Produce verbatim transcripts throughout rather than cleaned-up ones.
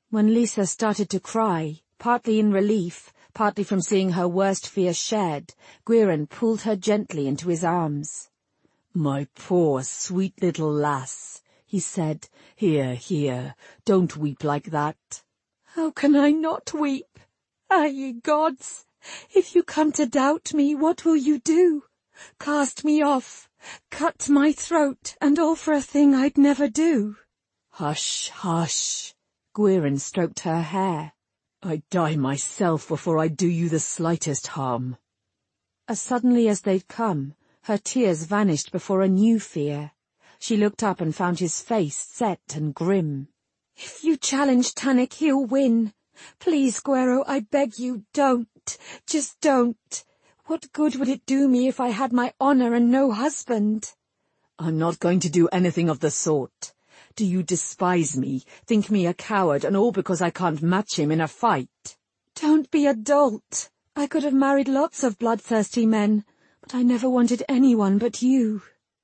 When Lisa started to cry, partly in relief, partly from seeing her worst fear shared, Gwiran pulled her gently into his arms. "My poor, sweet little lass," he said. "Here, here, don't weep like that." "How can I not weep? Ah, ye gods! If you come to doubt me, what will you do? Cast me off, cut my throat, and all for a thing I'd never do." "Hush, hush." Gwiran stroked her hair. "I'd die myself before I'd do you the slightest harm." As suddenly as they'd come, her tears vanished before a new fear. She looked up and found his face set and grim. "If you challenge Tannic, he'll win. Please, Gwyro, I beg you, don't. Just don't. What good would it do me if I had my honor and no husband?" "I'm not going to do anything of the sort. Do you despise me, think me a coward, and all because I can't match him in a fight?" "Don't be a dolt. I could have married lots of bloodthirsty men, but I never wanted anyone but you."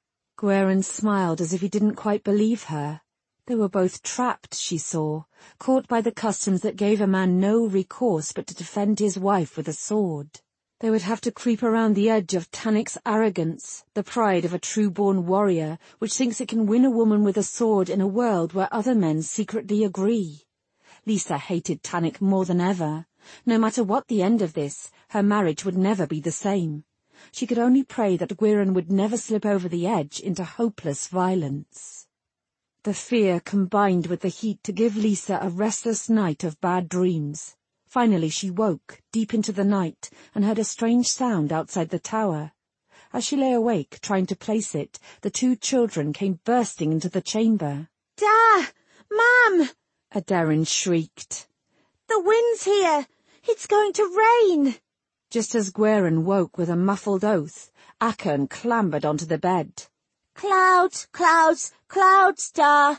Gwiran smiled as if he didn't quite believe her. They were both trapped, she saw, caught by the customs that gave a man no recourse but to defend his wife with a sword. They would have to creep around the edge of Tannic's arrogance, the pride of a true-born warrior, which thinks it can win a woman with a sword in a world where other men secretly agree. Lisa hated Tannic more than ever. No matter what the end of this, her marriage would never be the same. She could only pray that Gwiran would never slip over the edge into hopeless violence. The fear combined with the heat to give Lisa a restless night of bad dreams. Finally she woke, deep into the night, and heard a strange sound outside the tower. As she lay awake, trying to place it, the two children came bursting into the chamber. "Da! Mum!" Aderin shrieked. "The wind's here! It's going to rain!" Just as Gwiran woke with a muffled oath, Akern clambered onto the bed. "Clouds, clouds, clouds, Da!"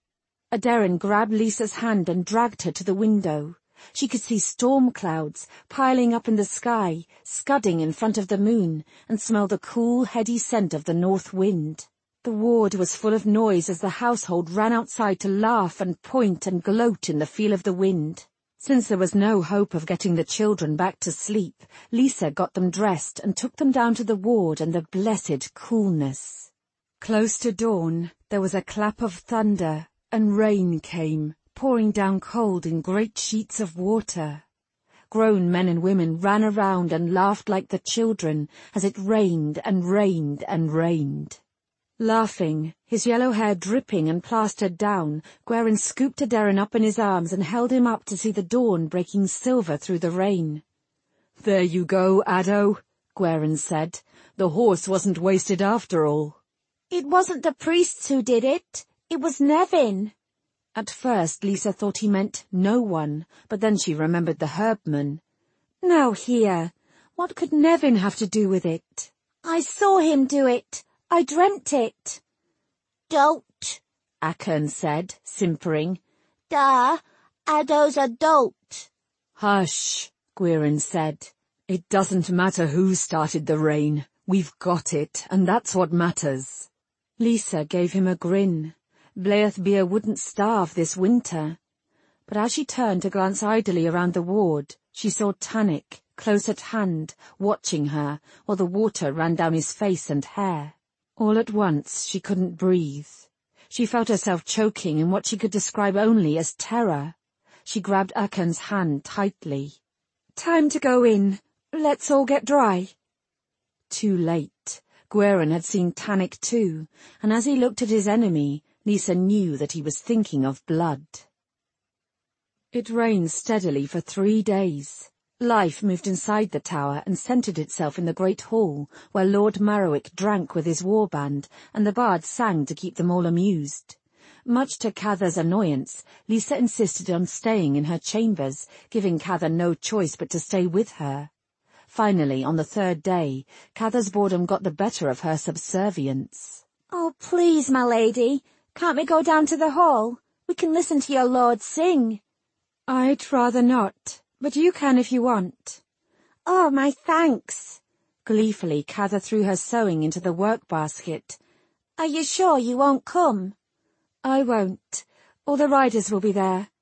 Aderin grabbed Lisa's hand and dragged her to the window. She could see storm clouds piling up in the sky, scudding in front of the moon, and smell the cool, heady scent of the north wind. The ward was full of noise as the household ran outside to laugh and point and gloat in the feel of the wind. Since there was no hope of getting the children back to sleep, Lisa got them dressed and took them down to the ward and the blessed coolness. Close to dawn, there was a clap of thunder, and rain came, pouring down cold in great sheets of water. Grown men and women ran around and laughed like the children as it rained and rained and rained. Laughing, his yellow hair dripping and plastered down, Gwiran scooped Aderin up in his arms and held him up to see the dawn breaking silver through the rain. "There you go, Addo," Gwiran said. "The horse wasn't wasted after all." "It wasn't the priests who did it. It was Nevin." At first Lisa thought he meant no one, but then she remembered the herbman. "Now here, what could Nevin have to do with it?" "I saw him do it. I dreamt it." "Dolt," Akern said, simpering. "Da, Addo's a dolt." "Hush," Gwiran said. "It doesn't matter who started the rain. We've got it, and that's what matters." Lisa gave him a grin. Bleathbeer wouldn't starve this winter. But as she turned to glance idly around the ward, she saw Tannic, close at hand, watching her, while the water ran down his face and hair. All at once she couldn't breathe. She felt herself choking in what she could describe only as terror. She grabbed Akern's hand tightly. "Time to go in. Let's all get dry." Too late. Gwiran had seen Tannic too, and as he looked at his enemy, Lisa knew that he was thinking of blood. It rained steadily for three days. Life moved inside the tower and centred itself in the great hall, where Lord Marrowick drank with his warband, and the bards sang to keep them all amused. Much to Cather's annoyance, Lisa insisted on staying in her chambers, giving Cather no choice but to stay with her. Finally, on the third day, Cather's boredom got the better of her subservience. "Oh, please, my lady, can't we go down to the hall? We can listen to your lord sing." "I'd rather not, but you can if you want." "Oh, my thanks." Gleefully, Cather threw her sewing into the work-basket. "Are you sure you won't come?" "I won't. All the riders will be there."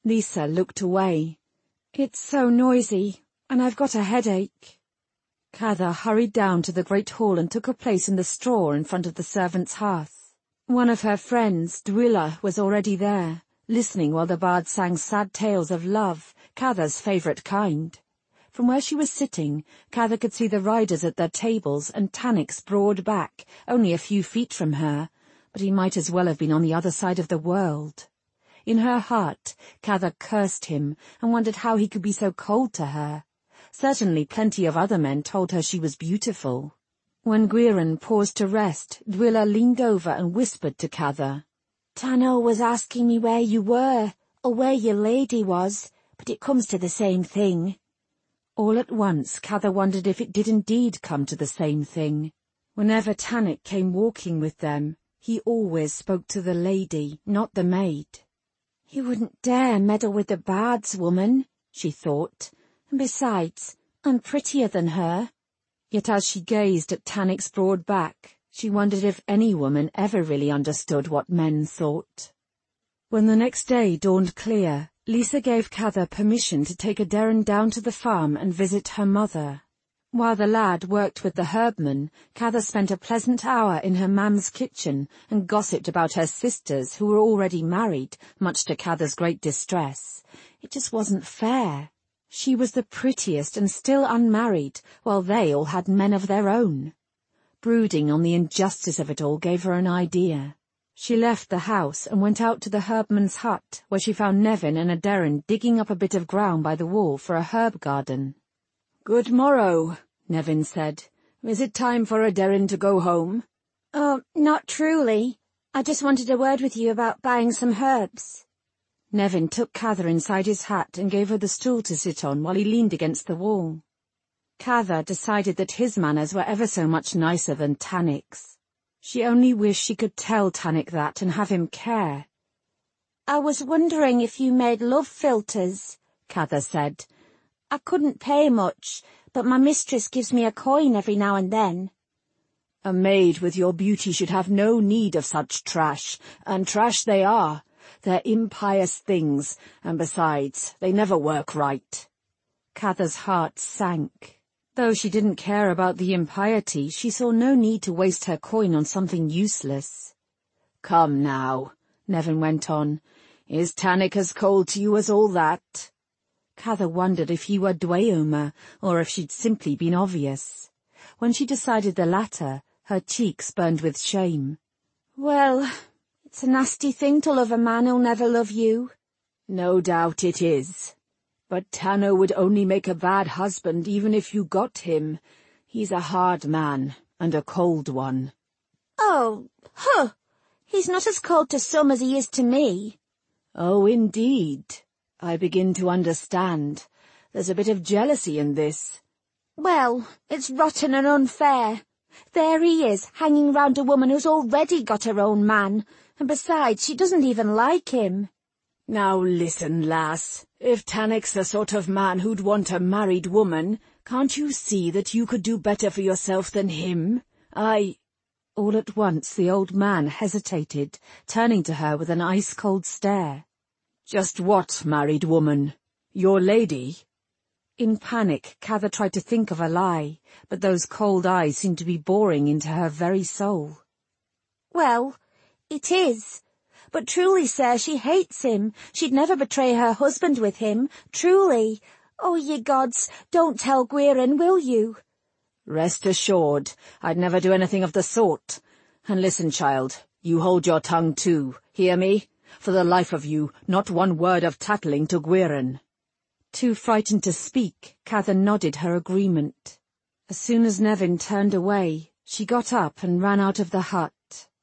Lisa looked away. It's so noisy, and I've got a headache. Cather hurried down to the great hall and took a place in the straw in front of the servants' hearth. One of her friends, Dwylla, was already there, listening while the bard sang sad tales of love, Cather's favourite kind. From where she was sitting, Cather could see the riders at their tables and Tannick's broad back, only a few feet from her, but he might as well have been on the other side of the world. In her heart, Cather cursed him and wondered how he could be so cold to her. Certainly plenty of other men told her she was beautiful. When Gwyrin paused to rest, Dwylla leaned over and whispered to Cather. Tanno was asking me where you were, or where your lady was, but it comes to the same thing. All at once, Cather wondered if it did indeed come to the same thing. Whenever Tannick came walking with them, he always spoke to the lady, not the maid. He wouldn't dare meddle with the bard's woman, she thought, and besides, I'm prettier than her. Yet as she gazed at Tannick's broad back, she wondered if any woman ever really understood what men thought. When the next day dawned clear, Lisa gave Cather permission to take Aderin down to the farm and visit her mother. While the lad worked with the herbman, Cather spent a pleasant hour in her mam's kitchen and gossiped about her sisters who were already married, much to Cather's great distress. It just wasn't fair. She was the prettiest and still unmarried, while they all had men of their own. Brooding on the injustice of it all gave her an idea. She left the house and went out to the herbman's hut, where she found Nevin and Aderin digging up a bit of ground by the wall for a herb garden. "Good morrow," Nevin said. "Is it time for Aderin to go home?" "Oh, not truly. I just wanted a word with you about buying some herbs." Nevin took Cather inside his hut and gave her the stool to sit on while he leaned against the wall. Cather decided that his manners were ever so much nicer than Tannick's. She only wished she could tell Tannick that and have him care. "I was wondering if you made love philters," Cather said. "I couldn't pay much, but my mistress gives me a coin every now and then." "A maid with your beauty should have no need of such trash, and trash they are. They're impious things, and besides, they never work right." Cather's heart sank. Though she didn't care about the impiety, she saw no need to waste her coin on something useless. "Come now," Nevin went on. "Is Tannick as cold to you as all that?" Cather wondered if he were Dweomer, or if she'd simply been obvious. When she decided the latter, her cheeks burned with shame. "Well, it's a nasty thing to love a man who'll never love you." "No doubt it is. But Tanno would only make a bad husband even if you got him. He's a hard man, and a cold one." "Oh, huh! He's not as cold to some as he is to me." "Oh, indeed. I begin to understand. There's a bit of jealousy in this." "Well, it's rotten and unfair. There he is, hanging round a woman who's already got her own man, and besides, she doesn't even like him." "Now listen, lass. If Tannick's the sort of man who'd want a married woman, can't you see that you could do better for yourself than him? I—" All at once the old man hesitated, turning to her with an ice-cold stare. "Just what married woman? Your lady?" In panic, Cather tried to think of a lie, but those cold eyes seemed to be boring into her very soul. "Well, it is. But truly, sir, she hates him. She'd never betray her husband with him, truly. Oh, ye gods, don't tell Gwyrin, will you?" "Rest assured, I'd never do anything of the sort. And listen, child, you hold your tongue too, hear me? For the life of you, not one word of tattling to Gwyrin." Too frightened to speak, Cather nodded her agreement. As soon as Nevin turned away, she got up and ran out of the hut.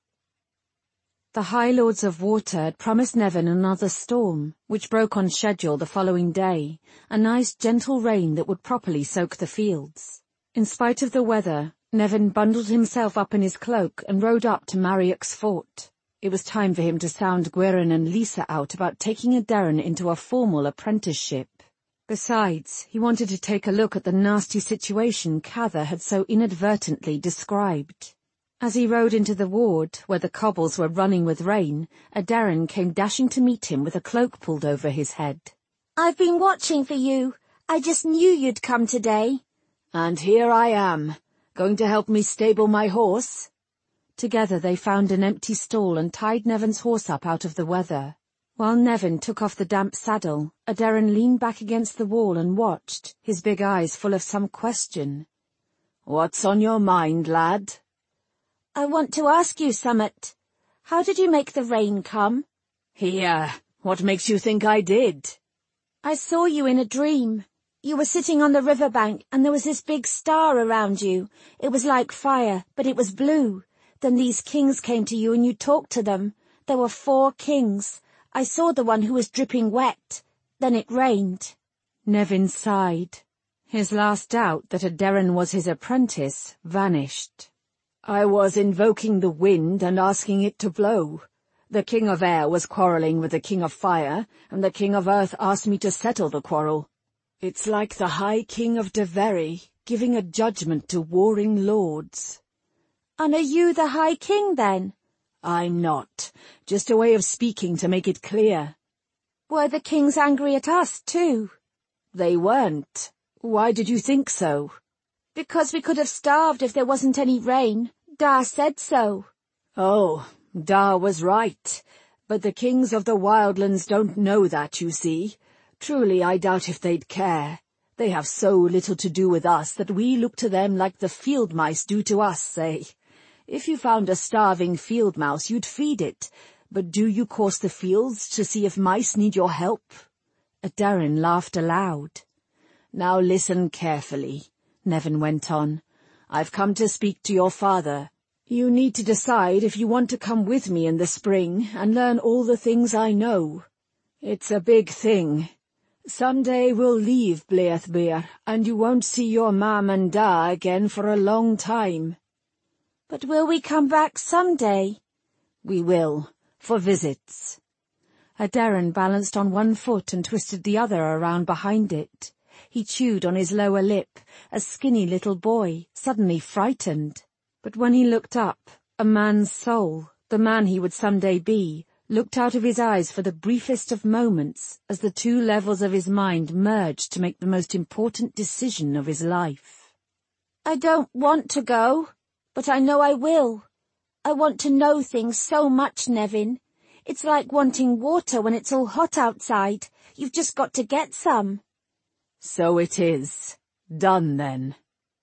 The High Lords of Water had promised Nevin another storm, which broke on schedule the following day, a nice gentle rain that would properly soak the fields. In spite of the weather, Nevin bundled himself up in his cloak and rode up to Mariok's fort. It was time for him to sound Gwyrin and Lisa out about taking Aderin into a formal apprenticeship. Besides, he wanted to take a look at the nasty situation Cather had so inadvertently described. As he rode into the ward, where the cobbles were running with rain, Aderin came dashing to meet him with a cloak pulled over his head. "I've been watching for you. I just knew you'd come today." "And here I am. Going to help me stable my horse?" Together they found an empty stall and tied Nevin's horse up out of the weather. While Nevin took off the damp saddle, Aderin leaned back against the wall and watched, his big eyes full of some question. "What's on your mind, lad?" "I want to ask you summat. How did you make the rain come?" "Here, what makes you think I did?" "I saw you in a dream. You were sitting on the river bank and there was this big star around you. It was like fire, but it was blue. Then these kings came to you and you talked to them. There were four kings. I saw the one who was dripping wet. Then it rained." Nevin sighed. His last doubt that Aderin was his apprentice vanished. "I was invoking the wind and asking it to blow. The king of air was quarrelling with the king of fire, and the king of earth asked me to settle the quarrel. It's like the high king of Deveri giving a judgment to warring lords." "And are you the high king then?" "I'm not. Just a way of speaking to make it clear." "Were the kings angry at us too?" "They weren't. Why did you think so?" "Because we could have starved if there wasn't any rain. Da said so." "Oh, Da was right. But the kings of the wildlands don't know that, you see. Truly, I doubt if they'd care. They have so little to do with us that we look to them like the field mice do to us, say. If you found a starving field mouse, you'd feed it. But do you course the fields to see if mice need your help?" Aderin laughed aloud. "Now listen carefully," Nevin went on. "I've come to speak to your father. You need to decide if you want to come with me in the spring and learn all the things I know. It's a big thing. Someday we'll leave Bleathbeer, and you won't see your mam and da again for a long time." "But will we come back someday?" "We will, for visits." Aderin balanced on one foot and twisted the other around behind it. He chewed on his lower lip, a skinny little boy, suddenly frightened. But when he looked up, a man's soul, the man he would someday be, looked out of his eyes for the briefest of moments as the two levels of his mind merged to make the most important decision of his life. "I don't want to go, but I know I will. I want to know things so much, Nevin. It's like wanting water when it's all hot outside. You've just got to get some." "So it is. Done, then."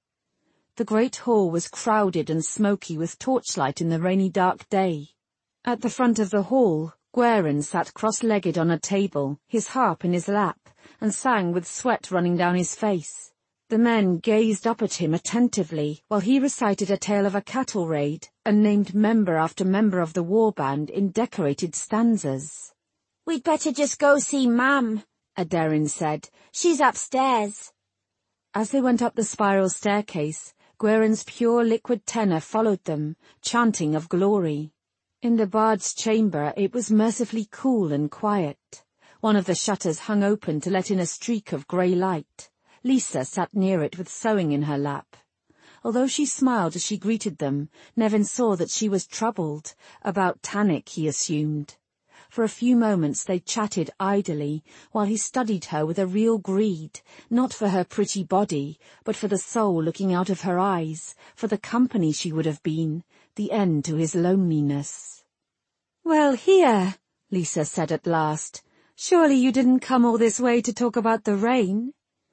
The great hall was crowded and smoky with torchlight in the rainy dark day. At the front of the hall, Gwerin sat cross-legged on a table, his harp in his lap, and sang with sweat running down his face. The men gazed up at him attentively while he recited a tale of a cattle raid and named member after member of the war band in decorated stanzas. "We'd better just go see Mam," Aderin said. "She's upstairs." As they went up the spiral staircase, Gwerin's pure liquid tenor followed them, chanting of glory. In the bard's chamber it was mercifully cool and quiet. One of the shutters hung open to let in a streak of grey light. Lisa sat near it with sewing in her lap. Although she smiled as she greeted them, Nevin saw that she was troubled, about Tannic, he assumed. For a few moments they chatted idly, while he studied her with a real greed, not for her pretty body, but for the soul looking out of her eyes, for the company she would have been, the end to his loneliness. "Well, here," Lisa said at last. "Surely you didn't come all this way to talk about the rain?"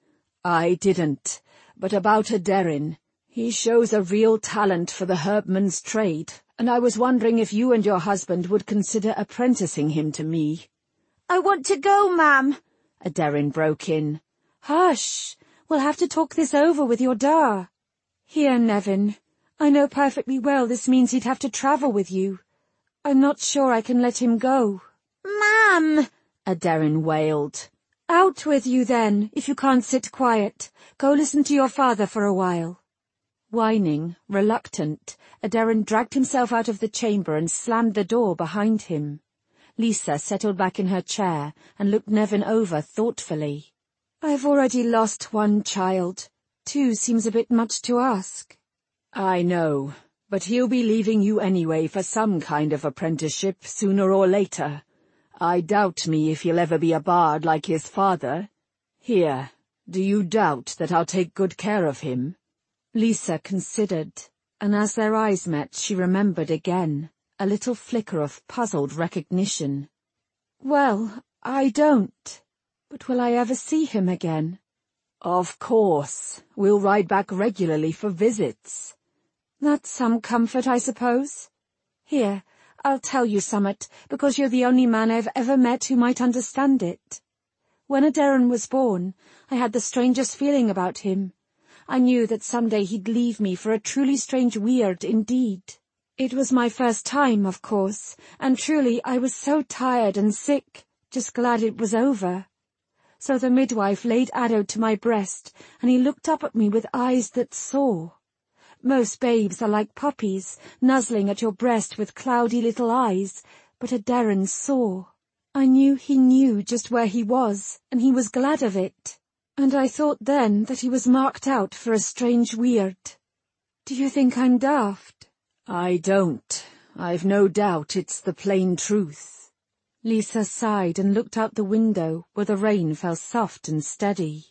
"I didn't, but about Aderin. He shows a real talent for the herbman's trade, and I was wondering if you and your husband would consider apprenticing him to me." "I want to go, Mam," Aderin broke in. "Hush! We'll have to talk this over with your da." "Here, Nevin. I know perfectly well this means he'd have to travel with you. I'm not sure I can let him go." "Mam!" Aderin wailed. "Out with you then, if you can't sit quiet. Go listen to your father for a while." Whining, reluctant, Aderin dragged himself out of the chamber and slammed the door behind him. Lisa settled back in her chair and looked Nevin over thoughtfully. "I've already lost one child. Two seems a bit much to ask." "I know. But he'll be leaving you anyway for some kind of apprenticeship sooner or later. I doubt me if he'll ever be a bard like his father. Here, do you doubt that I'll take good care of him?" Lisa considered, and as their eyes met she remembered again, a little flicker of puzzled recognition. "Well, I don't. But will I ever see him again?" "Of course. We'll ride back regularly for visits." "That's some comfort, I suppose. Here, I'll tell you summat, because you're the only man I've ever met who might understand it. When Aderin was born, I had the strangest feeling about him. I knew that some day he'd leave me for a truly strange weird indeed. It was my first time, of course, and truly I was so tired and sick, just glad it was over. So the midwife laid Addo to my breast, and he looked up at me with eyes that saw. Most babes are like puppies, nuzzling at your breast with cloudy little eyes, but Aderin saw. I knew he knew just where he was, and he was glad of it. And I thought then that he was marked out for a strange weird. Do you think I'm daft?" "I don't. I've no doubt it's the plain truth." Lisa sighed and looked out the window where the rain fell soft and steady.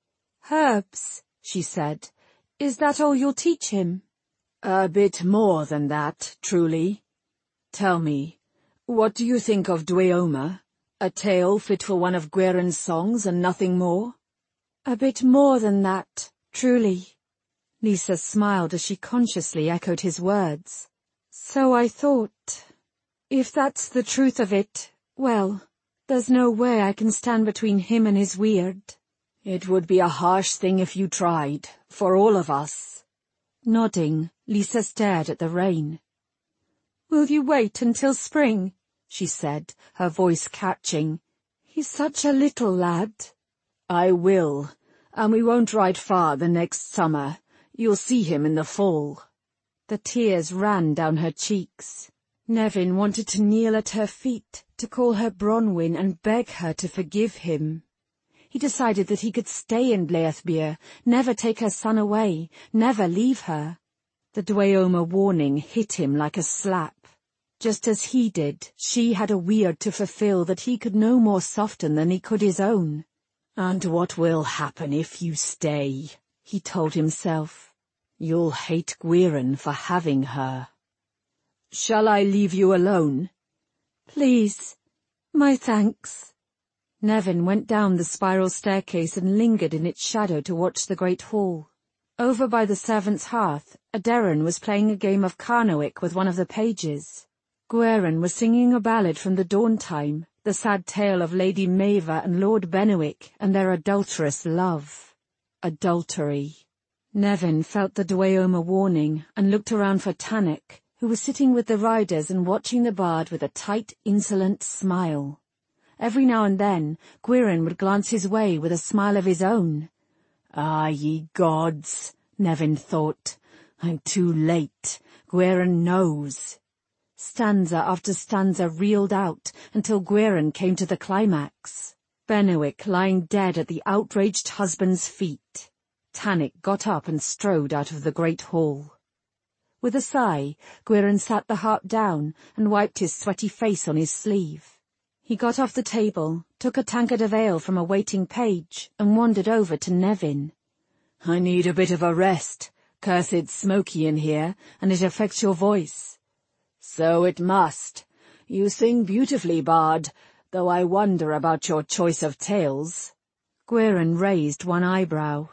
"Herbs," she said. "Is that all you'll teach him?" "A bit more than that, truly. Tell me, what do you think of Dweoma? A tale fit for one of Gwiren's songs and nothing more?" "A bit more than that, truly." Lisa smiled as she consciously echoed his words. "So I thought. If that's the truth of it, well, there's no way I can stand between him and his weird." "It would be a harsh thing if you tried, for all of us." Nodding, Lisa stared at the rain. "Will you wait until spring?" she said, her voice catching. "He's such a little lad." "I will, and we won't ride far the next summer. You'll see him in the fall." The tears ran down her cheeks. Nevin wanted to kneel at her feet, to call her Bronwyn and beg her to forgive him. He decided that he could stay in Blythbere, never take her son away, never leave her. The Dweoma warning hit him like a slap. Just as he did, she had a weird to fulfill that he could no more soften than he could his own. "And what will happen if you stay?" he told himself. "You'll hate Gwiren for having her." "Shall I leave you alone?" "Please. My thanks." Nevin went down the spiral staircase and lingered in its shadow to watch the great hall. Over by the servants' hearth, Aderin was playing a game of Carnowick with one of the pages. Gwiren was singing a ballad from the dawn time, the sad tale of Lady Maeva and Lord Bennewick and their adulterous love. Adultery. Nevin felt the Dweoma warning and looked around for Tannick, who was sitting with the riders and watching the bard with a tight, insolent smile. Every now and then, Gwiren would glance his way with a smile of his own. "Ah, ye gods," Nevin thought. "I'm too late. Gwiren knows." Stanza after stanza reeled out until Gwiren came to the climax. Bennewick lying dead at the outraged husband's feet. Tannick got up and strode out of the great hall. With a sigh, Gwiren sat the harp down and wiped his sweaty face on his sleeve. He got off the table, took a tankard of ale from a waiting page, and wandered over to Nevin. "I need a bit of a rest. Cursed smoky in here, and it affects your voice." "So it must. You sing beautifully, bard, though I wonder about your choice of tales." Gwiren raised one eyebrow.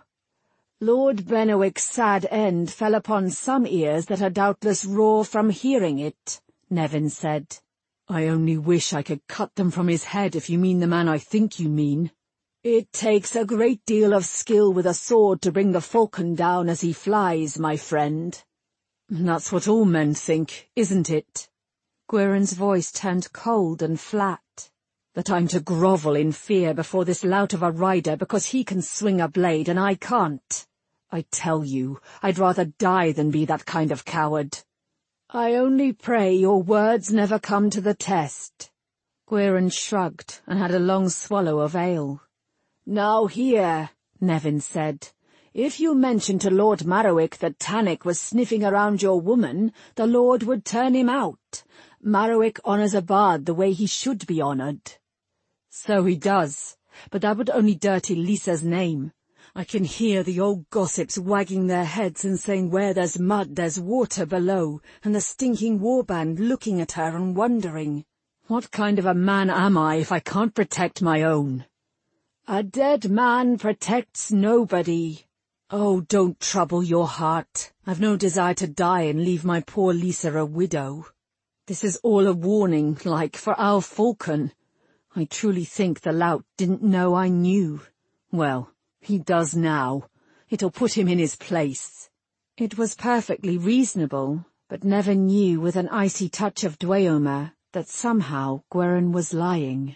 "Lord Bennewick's sad end fell upon some ears that are doubtless raw from hearing it," Nevin said. "I only wish I could cut them from his head if you mean the man I think you mean." "It takes a great deal of skill with a sword to bring the falcon down as he flies, my friend." "That's what all men think, isn't it?" Gwiren's voice turned cold and flat. "That I'm to grovel in fear before this lout of a rider because he can swing a blade and I can't. I tell you, I'd rather die than be that kind of coward." "I only pray your words never come to the test." Gwiren shrugged and had a long swallow of ale. "Now here," Nevin said, If you mentioned to Lord Marowak that Tannic was sniffing around your woman, the Lord would turn him out. Marowak honours a bard the way he should be honoured." "So he does, but that would only dirty Lisa's name. I can hear the old gossips wagging their heads and saying where there's mud there's water below, and the stinking warband looking at her and wondering, what kind of a man am I if I can't protect my own?" "A dead man protects nobody." "Oh, don't trouble your heart. I've no desire to die and leave my poor Lisa a widow. This is all a warning, like, for our Falcon. I truly think the lout didn't know I knew. Well, he does now. It'll put him in his place." It was perfectly reasonable, but Never knew with an icy touch of Dweomer that somehow Gweren was lying.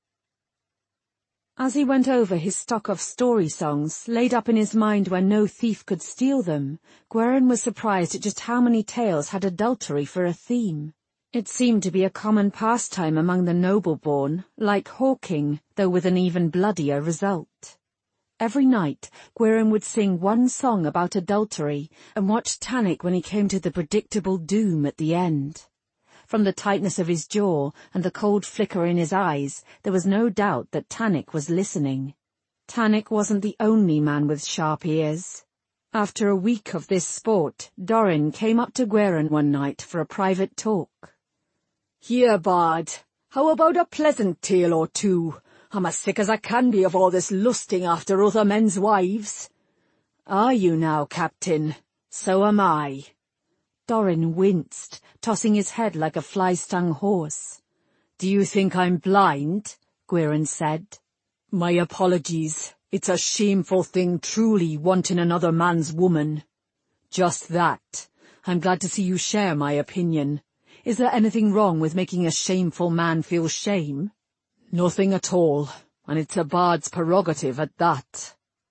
As he went over his stock of story songs, laid up in his mind where no thief could steal them, Gweren was surprised at just how many tales had adultery for a theme. It seemed to be a common pastime among the noble-born, like hawking, though with an even bloodier result. Every night, Gweren would sing one song about adultery and watch Tannic when he came to the predictable doom at the end. From the tightness of his jaw and the cold flicker in his eyes, there was no doubt that Tannic was listening. Tannic wasn't the only man with sharp ears. After a week of this sport, Doran came up to Gweren one night for a private talk. "Here, bard, how about a pleasant tale or two? I'm as sick as I can be of all this lusting after other men's wives." "Are you now, Captain? So am I." Doran winced, tossing his head like a fly-stung horse. "Do you think I'm blind?" Gweren said. "My apologies. It's a shameful thing truly, wanting another man's woman." "Just that. I'm glad to see you share my opinion. Is there anything wrong with making a shameful man feel shame?" "Nothing at all, and it's a bard's prerogative at that."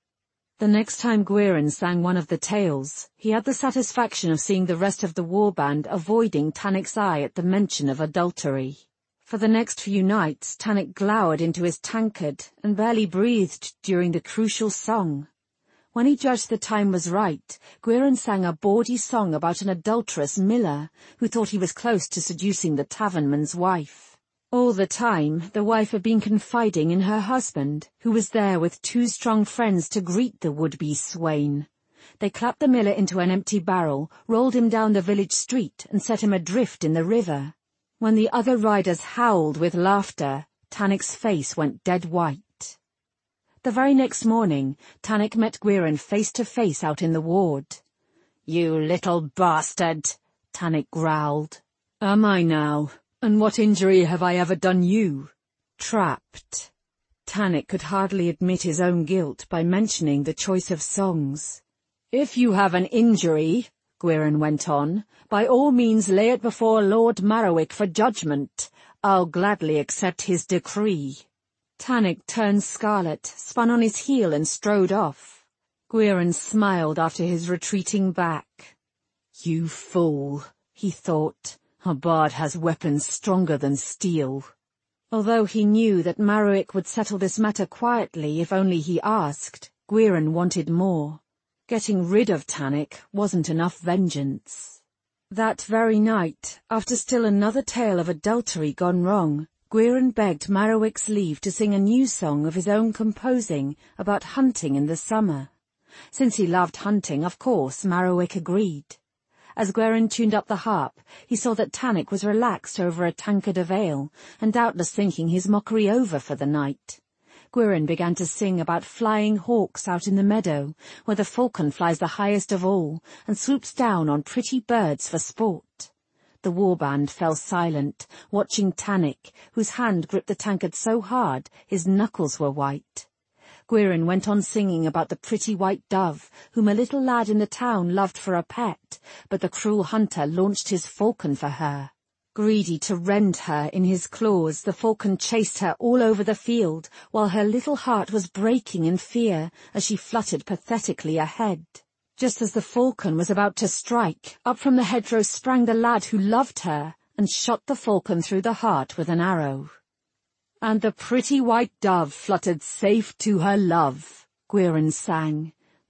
The next time Gweren sang one of the tales, he had the satisfaction of seeing the rest of the warband avoiding Tannic's eye at the mention of adultery. For the next few nights, Tannic glowered into his tankard and barely breathed during the crucial song. When he judged the time was right, Gweren sang a bawdy song about an adulterous miller who thought he was close to seducing the tavernman's wife. All the time, the wife had been confiding in her husband, who was there with two strong friends to greet the would-be swain. They clapped the miller into an empty barrel, rolled him down the village street, and set him adrift in the river. When the other riders howled with laughter, Tannic's face went dead white. The very next morning, Tannic met Gweren face to face out in the ward. "You little bastard," Tannic growled. "Am I now? And what injury have I ever done you?" "Trapped." Tannic could hardly admit his own guilt by mentioning the choice of songs. "If you have an injury," Gweren went on, "by all means lay it before Lord Marowak for judgment. I'll gladly accept his decree." Tannic turned scarlet, spun on his heel and strode off. Gweren smiled after his retreating back. "You fool," he thought. "A bard has weapons stronger than steel." Although he knew that Marowak would settle this matter quietly if only he asked, Gweren wanted more. Getting rid of Tannic wasn't enough vengeance. That very night, after still another tale of adultery gone wrong, Gweren begged Marowak's leave to sing a new song of his own composing about hunting in the summer. Since he loved hunting, of course, Marowak agreed. As Gweren tuned up the harp, he saw that Tannic was relaxed over a tankard of ale, and doubtless thinking his mockery over for the night. Gweren began to sing about flying hawks out in the meadow, where the falcon flies the highest of all, and swoops down on pretty birds for sport. The warband fell silent, watching Tannic, whose hand gripped the tankard so hard his knuckles were white. Gweren went on singing about the pretty white dove, whom a little lad in the town loved for a pet, but the cruel hunter launched his falcon for her. Greedy to rend her in his claws, the falcon chased her all over the field, while her little heart was breaking in fear as she fluttered pathetically ahead. Just as the falcon was about to strike, up from the hedgerow sprang the lad who loved her, and shot the falcon through the heart with an arrow. "And the pretty white dove fluttered safe to her love," Gweren sang.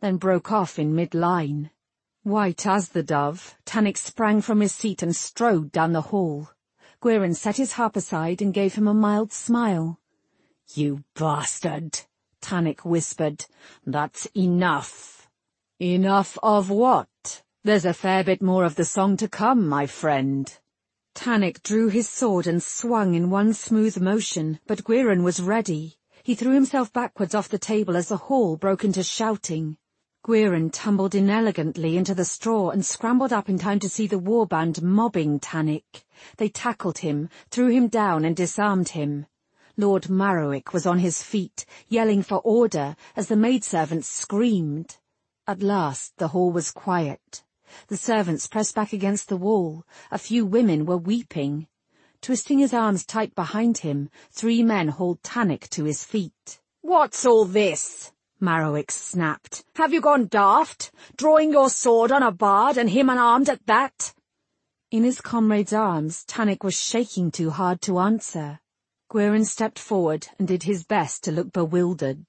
then broke off in mid-line. White as the dove, Tannic sprang from his seat and strode down the hall. Gwyryn set his harp aside and gave him a mild smile. "You bastard," Tannic whispered. "That's enough." "Enough of what? There's a fair bit more of the song to come, my friend." Tannic drew his sword and swung in one smooth motion, but Gwyryn was ready. He threw himself backwards off the table as the hall broke into shouting. Gwyryn tumbled inelegantly into the straw and scrambled up in time to see the warband mobbing Tannic. They tackled him, threw him down and disarmed him. Lord Marowik was on his feet, yelling for order as the maidservants screamed. At last the hall was quiet. The servants pressed back against the wall. A few women were weeping. Twisting his arms tight behind him, three men hauled Tannic to his feet. "What's all this?" Marowik snapped. "Have you gone daft? Drawing your sword on a bard and him unarmed at that?" In his comrade's arms, Tannic was shaking too hard to answer. Gwyryn stepped forward and did his best to look bewildered.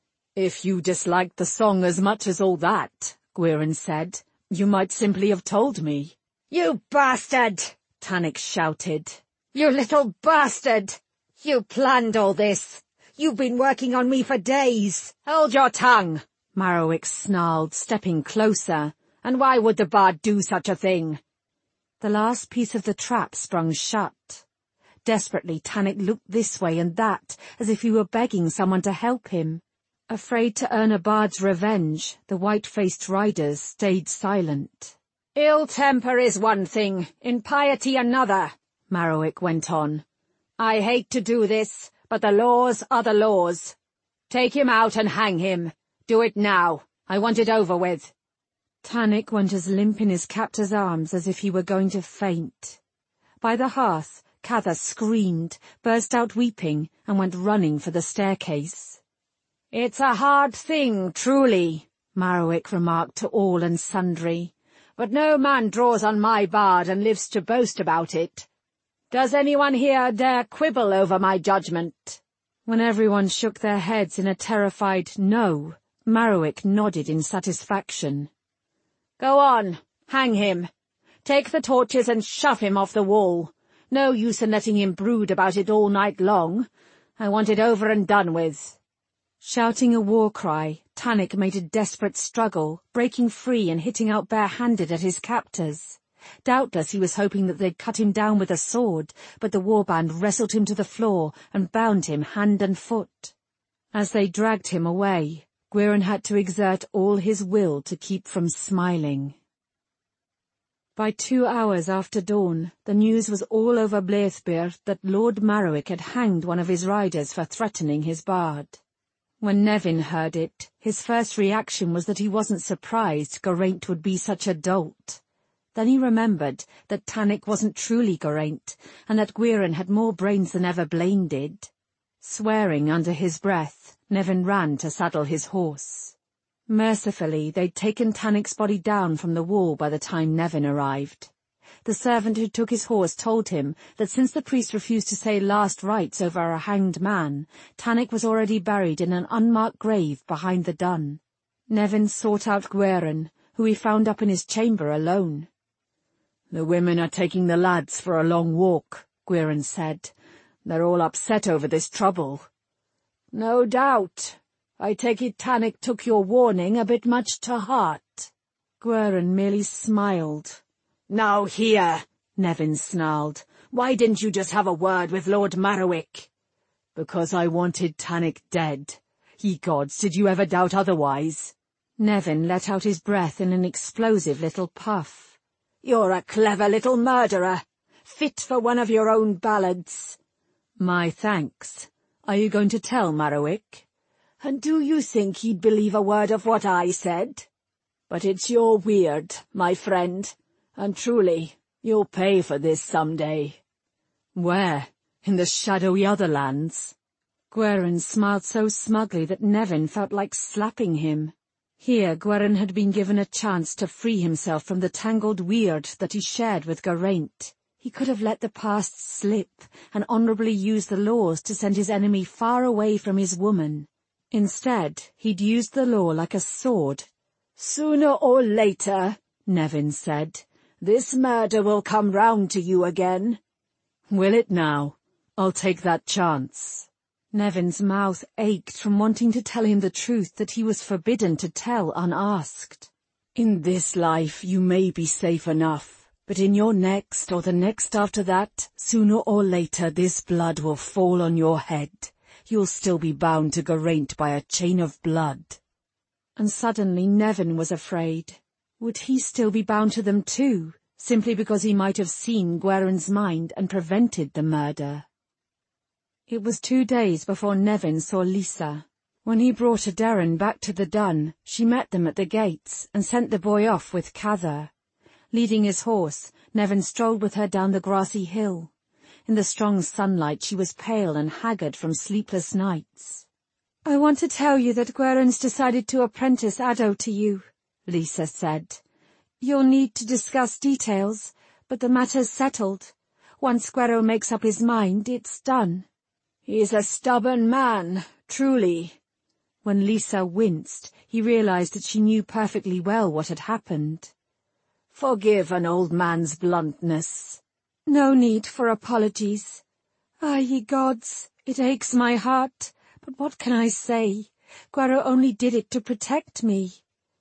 "If you disliked the song as much as all that," Gwyryn said, "you might simply have told me." "You bastard!" Tannic shouted. "You little bastard! You planned all this! You've been working on me for days! Hold your tongue!" Marowik snarled, stepping closer. "And why would the bard do such a thing?" The last piece of the trap sprung shut. Desperately, Tannic looked this way and that, as if he were begging someone to help him. Afraid to earn a bard's revenge, the white-faced riders stayed silent. "Ill temper is one thing, impiety another," Marowik went on. "I hate to do this, but the laws are the laws. Take him out and hang him. Do it now. I want it over with." Tannic went as limp in his captor's arms as if he were going to faint. By the hearth, Cather screamed, burst out weeping, and went running for the staircase. "It's a hard thing, truly," Marowik remarked to all and sundry, "but no man draws on my bard and lives to boast about it. Does anyone here dare quibble over my judgment?" When everyone shook their heads in a terrified no, Marowik nodded in satisfaction. "Go on, hang him. Take the torches and shove him off the wall. No use in letting him brood about it all night long. I want it over and done with." Shouting a war cry, Tannic made a desperate struggle, breaking free and hitting out bare-handed at his captors. Doubtless he was hoping that they'd cut him down with a sword, but the warband wrestled him to the floor and bound him hand and foot. As they dragged him away, Gwyryn had to exert all his will to keep from smiling. By two hours after dawn, the news was all over Blythbeard that Lord Marowik had hanged one of his riders for threatening his bard. When Nevin heard it, his first reaction was that he wasn't surprised Geraint would be such a dolt. Then he remembered that Tannic wasn't truly Geraint, and that Gwyryn had more brains than ever Blaine did. Swearing under his breath, Nevin ran to saddle his horse. Mercifully, they'd taken Tannic's body down from the wall by the time Nevin arrived. The servant who took his horse told him that since the priest refused to say last rites over a hanged man, Tannic was already buried in an unmarked grave behind the dun. Nevin sought out Gwyryn, who he found up in his chamber alone. "The women are taking the lads for a long walk," Gwyryn said. "They're all upset over this trouble." "No doubt. I take it Tannic took your warning a bit much to heart." Gwyryn merely smiled. "Now here," Nevin snarled. "Why didn't you just have a word with Lord Marowik?" "Because I wanted Tannic dead. Ye gods, did you ever doubt otherwise?" Nevin let out his breath in an explosive little puff. "You're a clever little murderer, fit for one of your own ballads." "My thanks. Are you going to tell Marowik?" "And do you think he'd believe a word of what I said? But it's your weird, my friend, and truly, you'll pay for this some day." "Where? In the shadowy other lands?" Gwyryn smiled so smugly that Nevin felt like slapping him. Here Gwyryn had been given a chance to free himself from the tangled weird that he shared with Geraint. He could have let the past slip and honourably used the laws to send his enemy far away from his woman. Instead, he'd used the law like a sword Sooner or later, Nevin said, this murder will come round to you again. Will it now? I'll take that chance. Nevin's mouth ached from wanting to tell him the truth that he was forbidden to tell unasked. In this life you may be safe enough, but in your next or the next after that, sooner or later this blood will fall on your head. You'll still be bound to Geraint by a chain of blood. And suddenly Nevin was afraid. Would he still be bound to them too, simply because he might have seen Gwerin's mind and prevented the murder? It was two days before Nevin saw Lisa. When he brought Aderin back to the dun, she met them at the gates and sent the boy off with Cather. Leading his horse, Nevin strolled with her down the grassy hill. In the strong sunlight she was pale and haggard from sleepless nights. "I want to tell you that Gwerin's decided to apprentice Addo to you," Lisa said. "You'll need to discuss details, but the matter's settled. Once Gwero makes up his mind, it's done." "He's a stubborn man, truly." When Lisa winced, he realized that she knew perfectly well what had happened. "Forgive an old man's bluntness." "No need for apologies. Ah, ye gods, it aches my heart, but what can I say? Gwero only did it to protect me."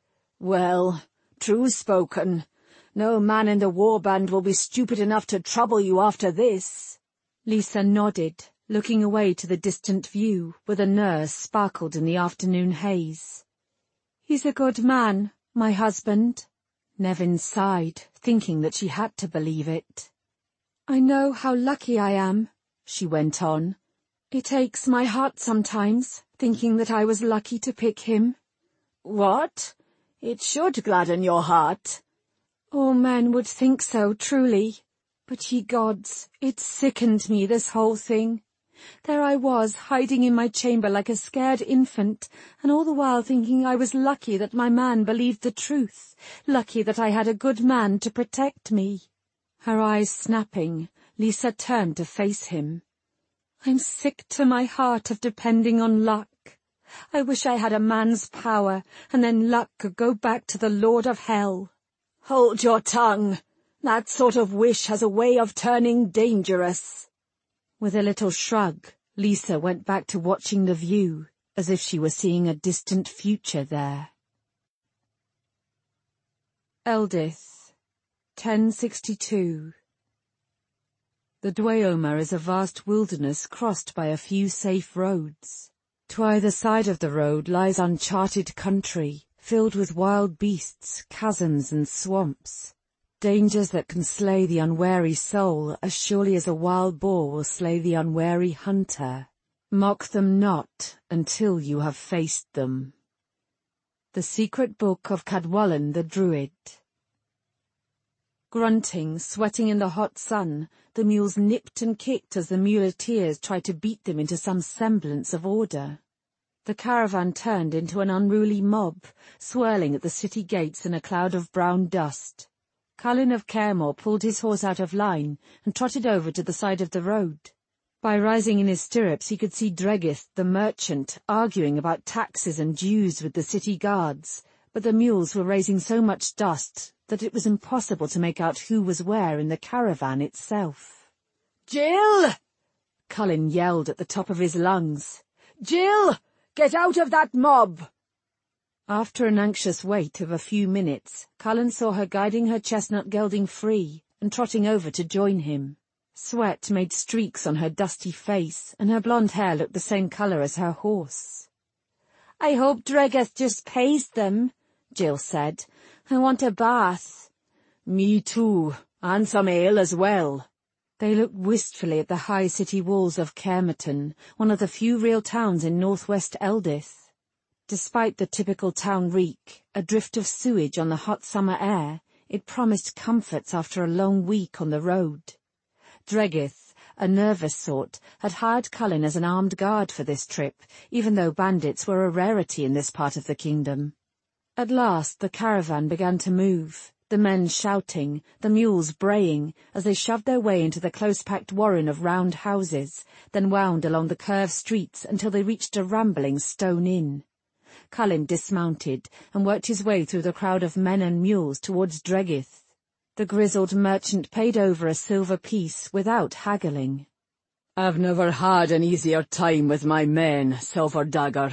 "Well, true spoken. No man in the warband will be stupid enough to trouble you after this." Lisa nodded, looking away to the distant view, where the Nurse sparkled in the afternoon haze. "He's a good man, my husband." Nevin sighed, thinking that she had to believe it. "I know how lucky I am," she went on. "It aches my heart sometimes, thinking that I was lucky to pick him." "What? It should gladden your heart." "All men would think so, truly. But ye gods, it sickened me, this whole thing. There I was, hiding in my chamber like a scared infant, and all the while thinking I was lucky that my man believed the truth, lucky that I had a good man to protect me." Her eyes snapping, Lisa turned to face him. "I'm sick to my heart of depending on luck. I wish I had a man's power, and then luck could go back to the Lord of Hell." "Hold your tongue. That sort of wish has a way of turning dangerous." With a little shrug, Lisa went back to watching the view, as if she were seeing a distant future there. Eldith, ten sixty-two. The Dweomer is a vast wilderness crossed by a few safe roads. To either side of the road lies uncharted country, filled with wild beasts, chasms and swamps. Dangers that can slay the unwary soul as surely as a wild boar will slay the unwary hunter. Mock them not until you have faced them. The Secret Book of Cadwallon the Druid. Grunting, sweating in the hot sun, the mules nipped and kicked as the muleteers tried to beat them into some semblance of order. The caravan turned into an unruly mob, swirling at the city gates in a cloud of brown dust. Cullen of Caremore pulled his horse out of line and trotted over to the side of the road. By rising in his stirrups he could see Dregith, the merchant, arguing about taxes and dues with the city guards, but the mules were raising so much dust that it was impossible to make out who was where in the caravan itself. "Jill!" Cullen yelled at the top of his lungs. "Jill! Get out of that mob!" After an anxious wait of a few minutes, Cullen saw her guiding her chestnut gelding free and trotting over to join him. Sweat made streaks on her dusty face, and her blonde hair looked the same colour as her horse. "I hope Dregeth just pays them," Jill said. "I want a bath." "Me too, and some ale as well." They looked wistfully at the high city walls of Caermarthen, one of the few real towns in northwest Eldith. Despite the typical town reek, a drift of sewage on the hot summer air, it promised comforts after a long week on the road. Dregith, a nervous sort, had hired Cullen as an armed guard for this trip, even though bandits were a rarity in this part of the kingdom. At last the caravan began to move, the men shouting, the mules braying, as they shoved their way into the close-packed warren of round houses, then wound along the curved streets until they reached a rambling stone inn. Cullen dismounted and worked his way through the crowd of men and mules towards Dreggith. The grizzled merchant paid over a silver piece without haggling. "I've never had an easier time with my men, Silverdagger."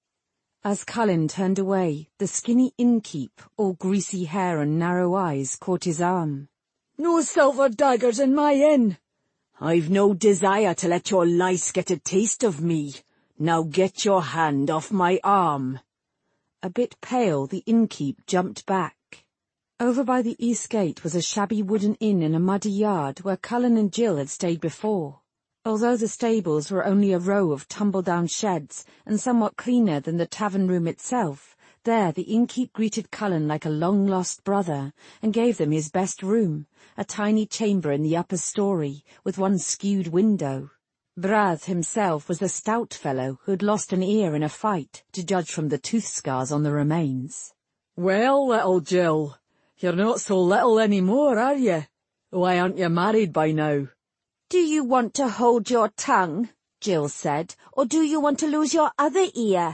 As Cullen turned away, the skinny innkeep, all greasy hair and narrow eyes, caught his arm. "No Silverdaggers in my inn. I've no desire to let your lice get a taste of me. Now get your hand off my arm." A bit pale, the innkeep jumped back. Over by the east gate was a shabby wooden inn in a muddy yard where Cullen and Jill had stayed before. Although the stables were only a row of tumble-down sheds and somewhat cleaner than the tavern room itself, there the innkeep greeted Cullen like a long-lost brother and gave them his best room, a tiny chamber in the upper story with one skewed window. Brath himself was a stout fellow who had lost an ear in a fight, to judge from the tooth scars on the remains. "Well, little Jill, you're not so little any more, are you? Why aren't you married by now?" "Do you want to hold your tongue," Jill said, "or do you want to lose your other ear?"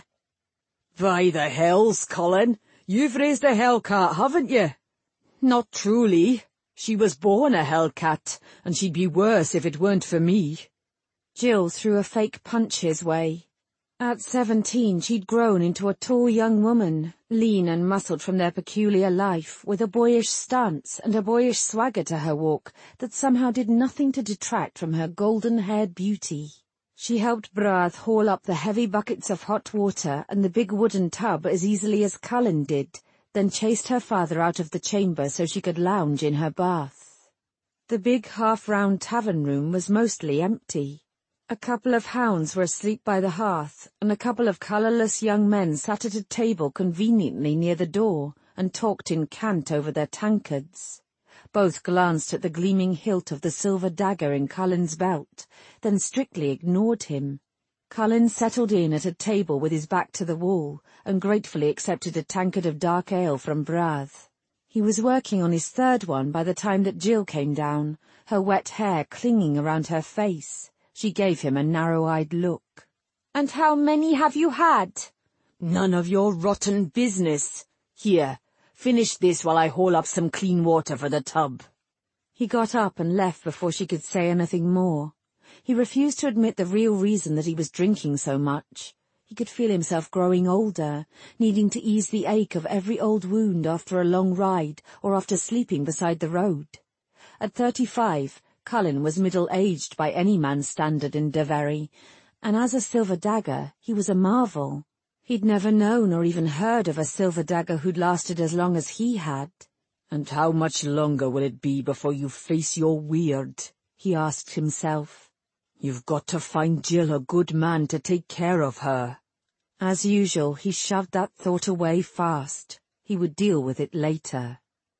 "By the hells, Cullen, you've raised a hellcat, haven't you?" "Not truly. She was born a hellcat, and she'd be worse if it weren't for me." Jill threw a fake punch his way. At seventeen she'd grown into a tall young woman, lean and muscled from their peculiar life, with a boyish stance and a boyish swagger to her walk that somehow did nothing to detract from her golden-haired beauty. She helped Brath haul up the heavy buckets of hot water and the big wooden tub as easily as Cullen did, then chased her father out of the chamber so she could lounge in her bath. The big half-round tavern room was mostly empty. A couple of hounds were asleep by the hearth, and a couple of colourless young men sat at a table conveniently near the door and talked in cant over their tankards. Both glanced at the gleaming hilt of the silver dagger in Cullen's belt, then strictly ignored him. Cullen settled in at a table with his back to the wall, and gratefully accepted a tankard of dark ale from Brath. He was working on his third one by the time that Jill came down, her wet hair clinging around her face. She gave him a narrow-eyed look. "And how many have you had?" "None of your rotten business. Here, finish this while I haul up some clean water for the tub." He got up and left before she could say anything more. He refused to admit the real reason that he was drinking so much. He could feel himself growing older, needing to ease the ache of every old wound after a long ride or after sleeping beside the road. At thirty-five, Cullen was middle-aged by any man's standard in Deverry, and as a silver dagger he was a marvel. He'd never known or even heard of a silver dagger who'd lasted as long as he had. "And how much longer will it be before you face your weird?" he asked himself. "You've got to find Jill a good man to take care of her." As usual, he shoved that thought away fast. He would deal with it later.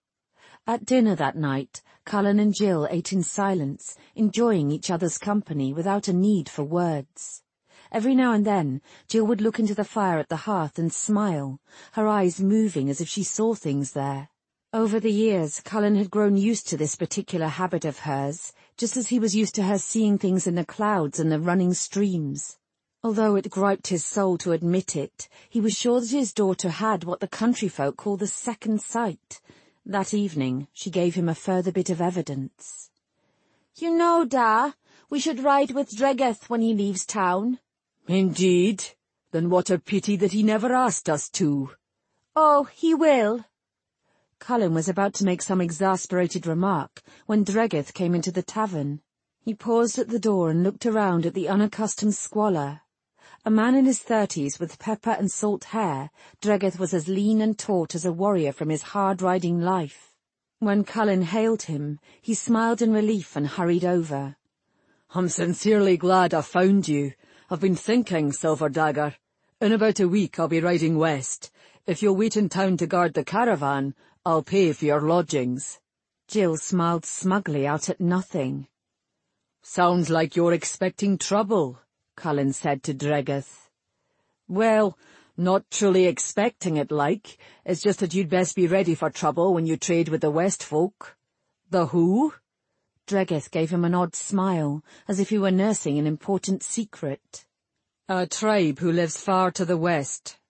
At dinner that night, Cullen and Jill ate in silence, enjoying each other's company without a need for words. Every now and then, Jill would look into the fire at the hearth and smile, her eyes moving as if she saw things there. Over the years, Cullen had grown used to this particular habit of hers, just as he was used to her seeing things in the clouds and the running streams. Although it griped his soul to admit it, he was sure that his daughter had what the country folk call the second sight. That evening, she gave him a further bit of evidence. "You know, Da, we should ride with Dreggith when he leaves town." "Indeed? Then what a pity that he never asked us to." "Oh, he will." Cullen was about to make some exasperated remark when Dreggith came into the tavern. He paused at the door and looked around at the unaccustomed squalor. A man in his thirties with pepper and salt hair, Dreggith was as lean and taut as a warrior from his hard-riding life. When Cullen hailed him, he smiled in relief and hurried over. "I'm sincerely glad I found you. I've been thinking, Silverdagger. In about a week I'll be riding west. If you'll wait in town to guard the caravan, I'll pay for your lodgings." Jill smiled smugly out at nothing. "Sounds like you're expecting trouble," Cullen said to Dreggith. "Well, not truly expecting it, like. It's just that you'd best be ready for trouble when you trade with the West folk." "The who?" Dreggith gave him an odd smile, as if he were nursing an important secret. "A tribe who lives far to the west,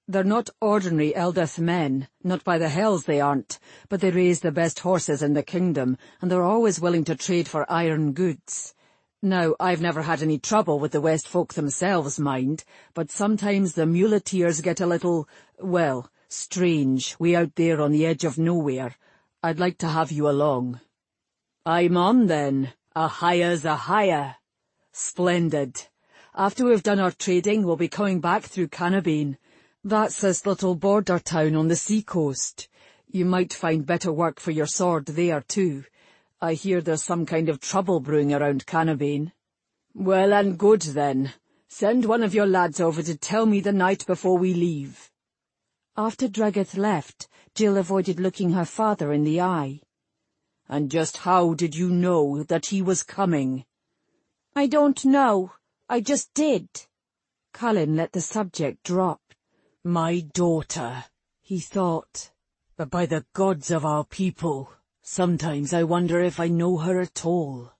They're not ordinary Eldeth men, not by the hells they aren't, but they raise the best horses in the kingdom, and they're always willing to trade for iron goods. Now, I've never had any trouble with the West folk themselves, mind, but sometimes the muleteers get a little, well, strange, way out there on the edge of nowhere. I'd like to have you along." "I'm on, then. A hire's a hire." "Splendid. After we've done our trading, we'll be coming back through Canabane. That's this little border town on the sea-coast. You might find better work for your sword there, too. I hear there's some kind of trouble brewing around Canabane." "Well and good, then. Send one of your lads over to tell me the night before we leave." After Dreggith left, Jill avoided looking her father in the eye. "And just how did you know that he was coming?" "I don't know. I just did." Cullen let the subject drop. "My daughter," he thought. "But by the gods of our people, sometimes I wonder if I know her at all."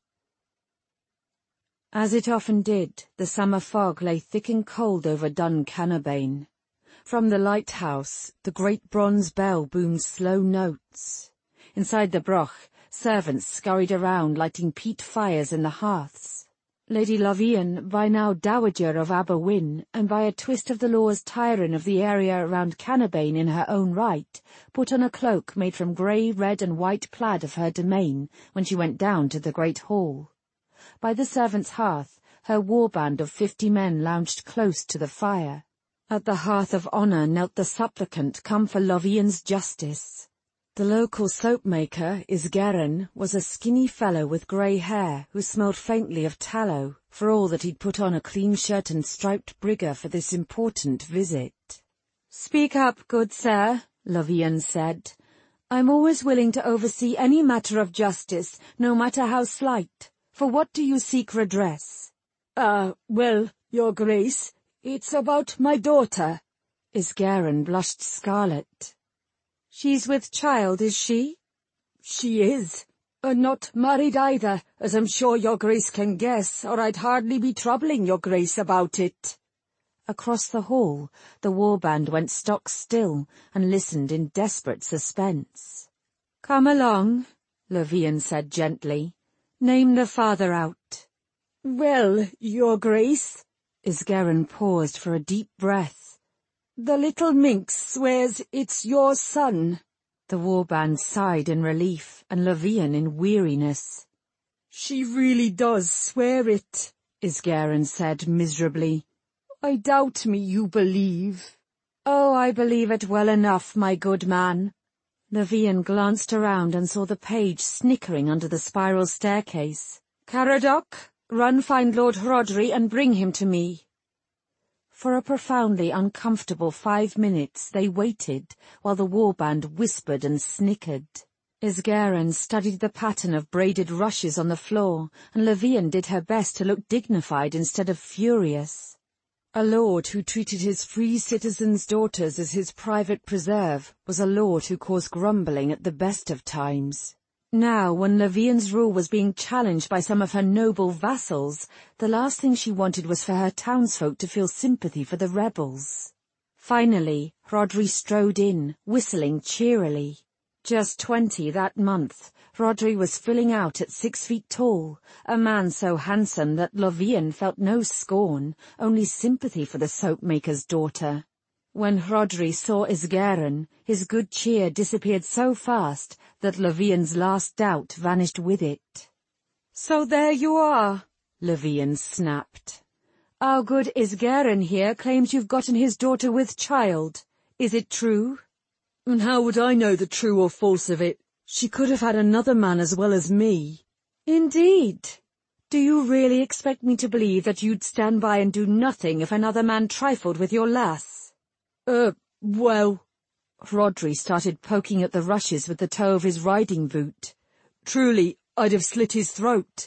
As it often did, the summer fog lay thick and cold over Dun Canabane. From the lighthouse, the great bronze bell boomed slow notes. Inside the broch, servants scurried around lighting peat fires in the hearths. Lady Lovian, by now Dowager of Aberwyn, and by a twist of the law's tyrant of the area around Canabane in her own right, put on a cloak made from grey, red and white plaid of her domain when she went down to the great hall. By the servants' hearth, her warband of fifty men lounged close to the fire. At the hearth of honour knelt the supplicant come for Lovian's justice. The local soap-maker, Isgeren, was a skinny fellow with grey hair who smelled faintly of tallow, for all that he'd put on a clean shirt and striped brigger for this important visit. "Speak up, good sir," Lovian said. "I'm always willing to oversee any matter of justice, no matter how slight. For what do you seek redress?" Ah, uh, well, your grace, it's about my daughter." Isgeren blushed scarlet. "She's with child, is she?" "She is. Uh, not married either, as I'm sure your grace can guess, or I'd hardly be troubling your grace about it." Across the hall, the warband went stock still and listened in desperate suspense. "Come along," Lovian said gently. "Name the father out." "Well, your grace." Isgeren paused for a deep breath. "The little minx swears it's your son." The warband sighed in relief, and Lovian in weariness. "She really does swear it," Isgeren said miserably. "I doubt me you believe." "Oh, I believe it well enough, my good man." Lovian glanced around and saw the page snickering under the spiral staircase. "Caradoc, run find Lord Rhodri and bring him to me." For a profoundly uncomfortable five minutes they waited, while the warband whispered and snickered. Isgeren studied the pattern of braided rushes on the floor, and Lovian did her best to look dignified instead of furious. A lord who treated his free citizens' daughters as his private preserve was a lord who caused grumbling at the best of times. Now, when Lovian's rule was being challenged by some of her noble vassals, the last thing she wanted was for her townsfolk to feel sympathy for the rebels. Finally, Rhodri strode in, whistling cheerily. Just twenty that month, Rhodri was filling out at six feet tall, a man so handsome that Lovian felt no scorn, only sympathy for the soap-maker's daughter. When Rhodri saw Isgeren, his good cheer disappeared so fast that Lovian's last doubt vanished with it. "So there you are," Lovian snapped. "Our good Isgeren here claims you've gotten his daughter with child. Is it true?" "And how would I know the true or false of it? She could have had another man as well as me." "Indeed? Do you really expect me to believe that you'd stand by and do nothing if another man trifled with your lass?" Uh, well... Rhodri started poking at the rushes with the toe of his riding boot. "Truly, I'd have slit his throat."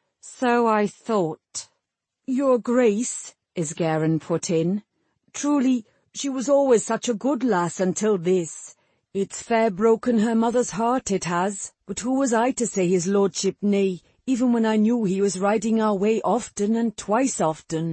"So I thought." "Your grace," Isgeren put in. "Truly, she was always such a good lass until this. It's fair broken her mother's heart, it has, but who was I to say his lordship nay, even when I knew he was riding our way often and twice often?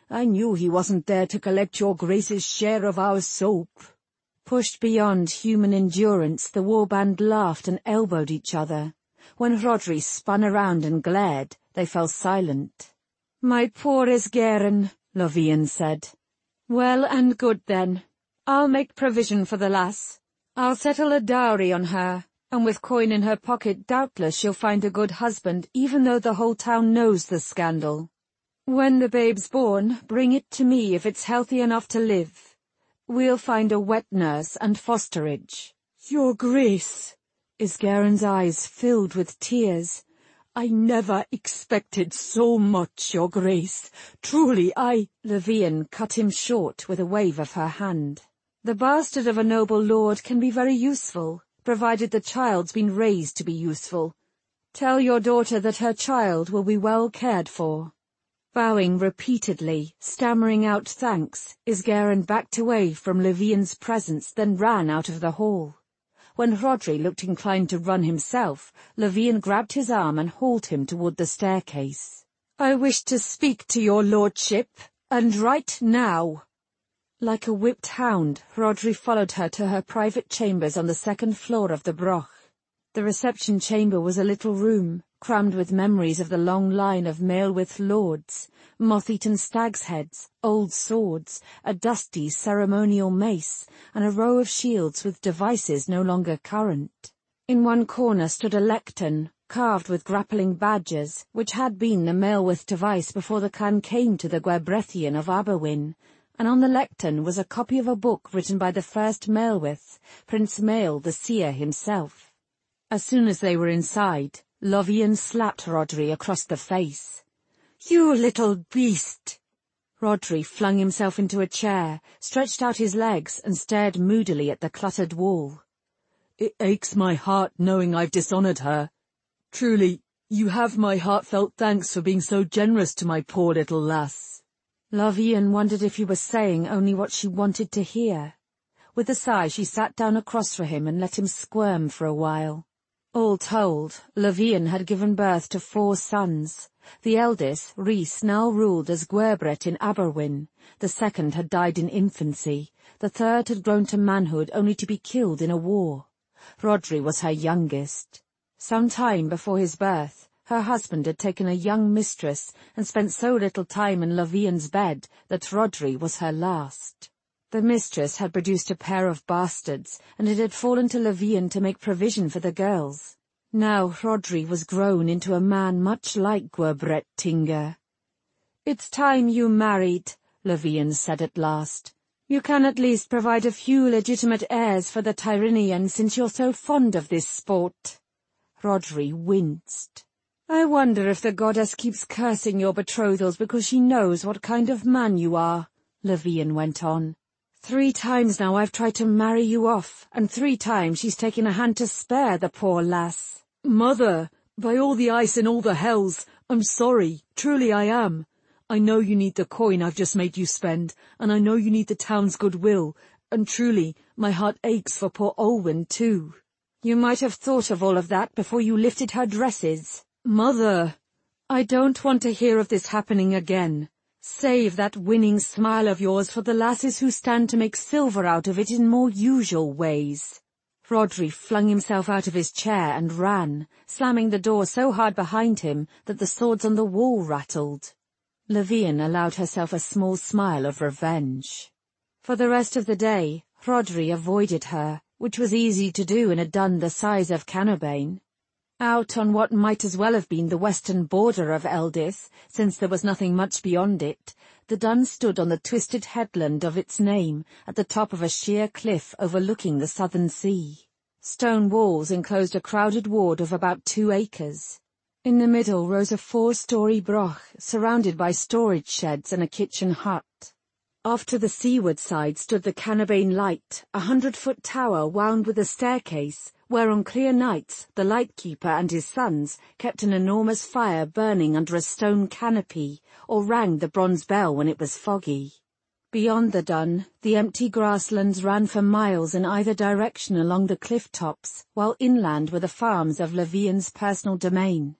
I knew he wasn't there to collect your Grace's share of our soap." Pushed beyond human endurance, the warband laughed and elbowed each other. When Rhodri spun around and glared, they fell silent. "My poor Isgeren," Lothian said. "Well and good then. I'll make provision for the lass. I'll settle a dowry on her, and with coin in her pocket doubtless she'll find a good husband, even though the whole town knows the scandal. When the babe's born, bring it to me if it's healthy enough to live. We'll find a wet nurse and fosterage." "Your Grace," Isgeren's eyes filled with tears. "I never expected so much, Your Grace. Truly I—" Lothian cut him short with a wave of her hand. "The bastard of a noble lord can be very useful, provided the child's been raised to be useful. Tell your daughter that her child will be well cared for." Bowing repeatedly, stammering out thanks, Isgeren backed away from Lothian's presence, then ran out of the hall. When Rhodri looked inclined to run himself, Lothian grabbed his arm and hauled him toward the staircase. "I wish to speak to your lordship, and right now." Like a whipped hound, Rhodri followed her to her private chambers on the second floor of the Broch. The reception chamber was a little room, crammed with memories of the long line of Maelwith lords, moth-eaten stags' heads, old swords, a dusty ceremonial mace, and a row of shields with devices no longer current. In one corner stood a lectern, carved with grappling badgers, which had been the Maelwith device before the clan came to the Gwerbrethian of Aberwyn, and on the lectern was a copy of a book written by the first Maelwith, Prince Mael the Seer himself. As soon as they were inside, Lothian slapped Rhodri across the face. "You little beast!" Rhodri flung himself into a chair, stretched out his legs, and stared moodily at the cluttered wall. "It aches my heart knowing I've dishonored her. Truly, you have my heartfelt thanks for being so generous to my poor little lass." Lothian wondered if he was saying only what she wanted to hear. With a sigh she sat down across for him and let him squirm for a while. All told, Lothian had given birth to four sons. The eldest, Rhys, now ruled as Gwerbret in Aberwyn. The second had died in infancy. The third had grown to manhood only to be killed in a war. Rhodri was her youngest. Some time before his birth, her husband had taken a young mistress and spent so little time in Lothian's bed that Rhodri was her last. The mistress had produced a pair of bastards, and it had fallen to Lothian to make provision for the girls. Now Rhodri was grown into a man much like Gwerbret Tinga. "It's time you married," Lothian said at last. "You can at least provide a few legitimate heirs for the Tyrrhenian since you're so fond of this sport." Rhodri winced. "I wonder if the goddess keeps cursing your betrothals because she knows what kind of man you are," Lothian went on. "Three times now I've tried to marry you off, and three times she's taken a hand to spare the poor lass." "Mother, by all the ice and all the hells, I'm sorry, truly I am. I know you need the coin I've just made you spend, and I know you need the town's goodwill, and truly, my heart aches for poor Olwen too." "You might have thought of all of that before you lifted her dresses." "Mother, I don't want to hear of this happening again. Save that winning smile of yours for the lasses who stand to make silver out of it in more usual ways." Rhodri flung himself out of his chair and ran, slamming the door so hard behind him that the swords on the wall rattled. Lothian allowed herself a small smile of revenge. For the rest of the day, Rhodri avoided her, which was easy to do in a dun the size of Canobane. Out on what might as well have been the western border of Eldith, since there was nothing much beyond it, the dun stood on the twisted headland of its name, at the top of a sheer cliff overlooking the southern sea. Stone walls enclosed a crowded ward of about two acres. In the middle rose a four-storey broch, surrounded by storage sheds and a kitchen hut. Off to the seaward side stood the Canobane Light, a hundred-foot tower wound with a staircase, where on clear nights the lightkeeper and his sons kept an enormous fire burning under a stone canopy, or rang the bronze bell when it was foggy. Beyond the dun, the empty grasslands ran for miles in either direction along the cliff tops, while inland were the farms of Lothian's personal domain.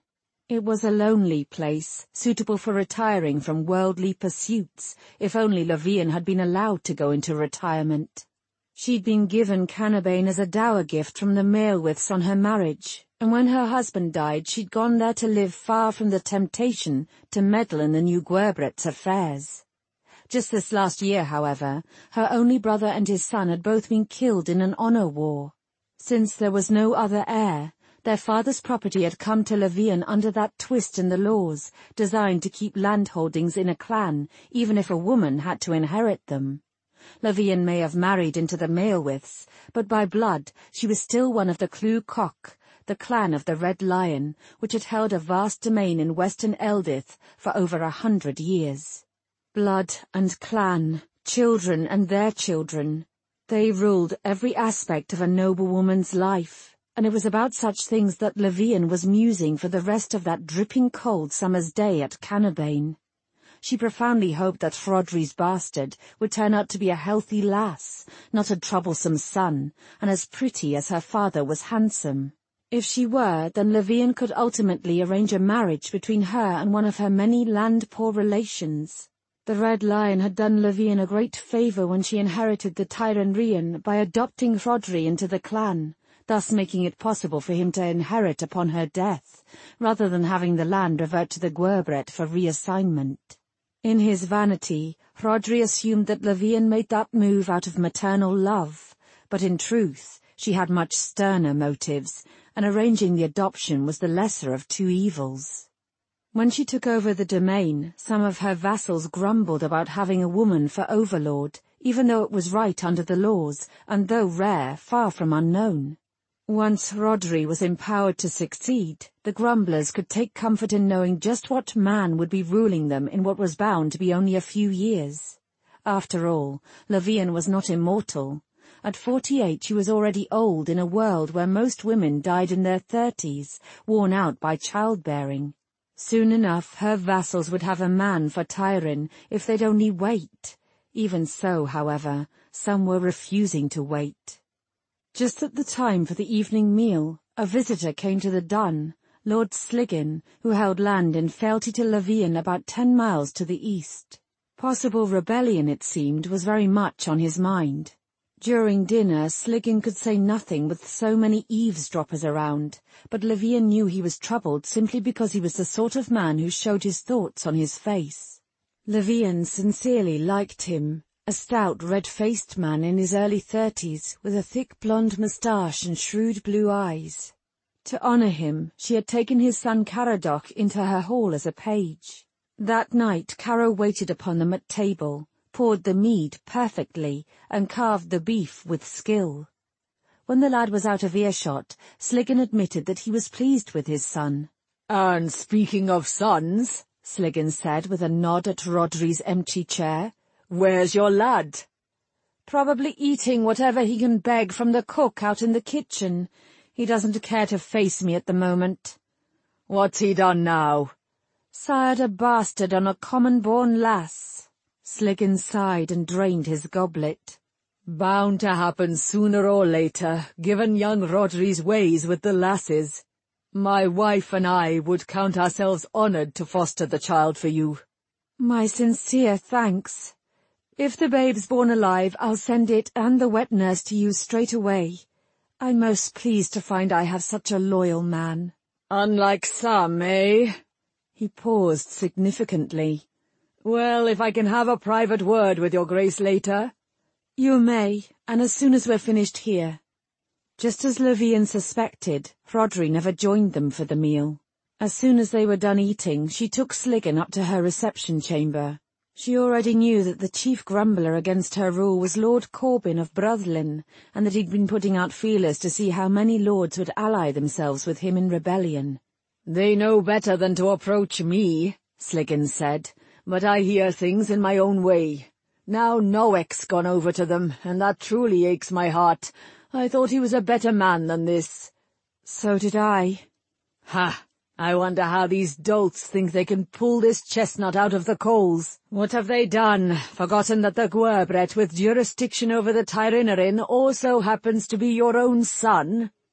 It was a lonely place, suitable for retiring from worldly pursuits, if only Levian had been allowed to go into retirement. She'd been given Canabane as a dower gift from the Maelwiths on her marriage, and when her husband died she'd gone there to live far from the temptation to meddle in the new Gwerbret's affairs. Just this last year, however, her only brother and his son had both been killed in an honour war. Since there was no other heir, their father's property had come to Levian under that twist in the laws, designed to keep landholdings in a clan, even if a woman had to inherit them. Levian may have married into the Maelwiths, but by blood she was still one of the Clú Coch, the clan of the Red Lion, which had held a vast domain in western Eldith for over a hundred years. Blood and clan, children and their children, they ruled every aspect of a noblewoman's life, and it was about such things that Levian was musing for the rest of that dripping cold summer's day at Canabane. She profoundly hoped that Rhodri's bastard would turn out to be a healthy lass, not a troublesome son, and as pretty as her father was handsome. If she were, then Levian could ultimately arrange a marriage between her and one of her many land-poor relations. The Red Lion had done Levian a great favour when she inherited the Tyrannrian by adopting Rhodri into the clan, thus making it possible for him to inherit upon her death, rather than having the land revert to the Gwerbret for reassignment. In his vanity, Rhodri assumed that Levian made that move out of maternal love, but in truth she had much sterner motives, and arranging the adoption was the lesser of two evils. When she took over the domain, some of her vassals grumbled about having a woman for overlord, even though it was right under the laws, and though rare, far from unknown. Once Rhodri was empowered to succeed, the grumblers could take comfort in knowing just what man would be ruling them in what was bound to be only a few years. After all, Levian was not immortal. At forty-eight she was already old in a world where most women died in their thirties, worn out by childbearing. Soon enough her vassals would have a man for Tyrinn if they'd only wait. Even so, however, some were refusing to wait. Just at the time for the evening meal, a visitor came to the dun, Lord Sliggin, who held land in fealty to Levian about ten miles to the east. Possible rebellion, it seemed, was very much on his mind. During dinner, Sliggin could say nothing with so many eavesdroppers around, but Levian knew he was troubled simply because he was the sort of man who showed his thoughts on his face. Levian sincerely liked him. A stout, red-faced man in his early thirties, with a thick blonde moustache and shrewd blue eyes. To honour him, she had taken his son Caradoc into her hall as a page. That night Caro waited upon them at table, poured the mead perfectly, and carved the beef with skill. When the lad was out of earshot, Sliggin admitted that he was pleased with his son. "And speaking of sons," Sliggin said with a nod at Rhodri's empty chair, "where's your lad?" "Probably eating whatever he can beg from the cook out in the kitchen. He doesn't care to face me at the moment." "What's he done now?" "Sired a bastard on a common-born lass." Sliggin sighed and drained his goblet. "Bound to happen sooner or later, given young Rhodri's ways with the lasses. My wife and I would count ourselves honoured to foster the child for you." "My sincere thanks. If the babe's born alive, I'll send it and the wet nurse to you straight away. I'm most pleased to find I have such a loyal man." "Unlike some, eh?" He paused significantly. "Well, if I can have a private word with your grace later." "You may, and as soon as we're finished here." Just as Levian suspected, Rhodri never joined them for the meal. As soon as they were done eating, she took Sliggin up to her reception chamber. She already knew that the chief grumbler against her rule was Lord Corbin of Brothlin, and that he'd been putting out feelers to see how many lords would ally themselves with him in rebellion. "They know better than to approach me," Sliggin said, "but I hear things in my own way. Now Noek's gone over to them, and that truly aches my heart. I thought he was a better man than this." "So did I." "Ha! I wonder how these dolts think they can pull this chestnut out of the coals. What have they done? Forgotten that the Gwerbret with jurisdiction over the Tyrrinarin also happens to be your own son?"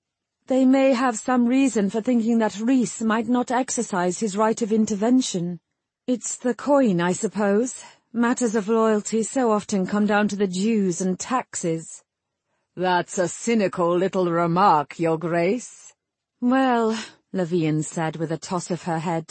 They may have some reason for thinking that Rhys might not exercise his right of intervention. It's the coin, I suppose. Matters of loyalty so often come down to the dues and taxes. That's a cynical little remark, Your Grace. Well, Lavian said with a toss of her head,